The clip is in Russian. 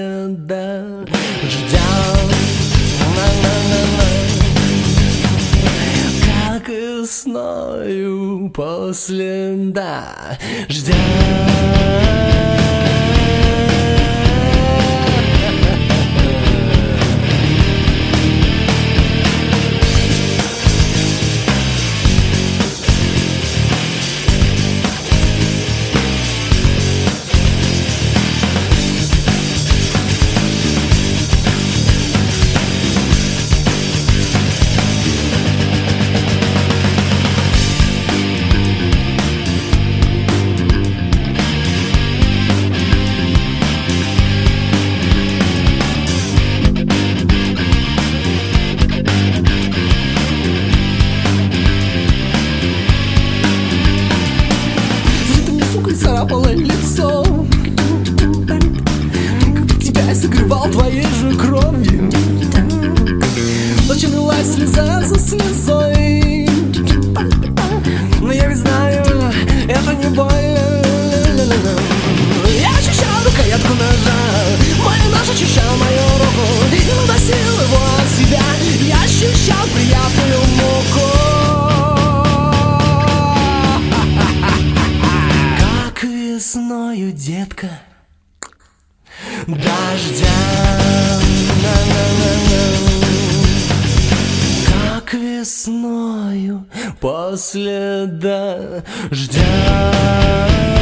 после дождя. Как весною после дождя. Царапало лицо, как тебя я согревал твоей же кровью. Зачем лилась слеза за слезой? Но я ведь знаю, это не больно. Я ощущал рукоятку ножа, мой нож ощущал мою руку и выносил его от себя. Я ощущал приятную муку. Весною, детка, дождя. Как весною после дождя.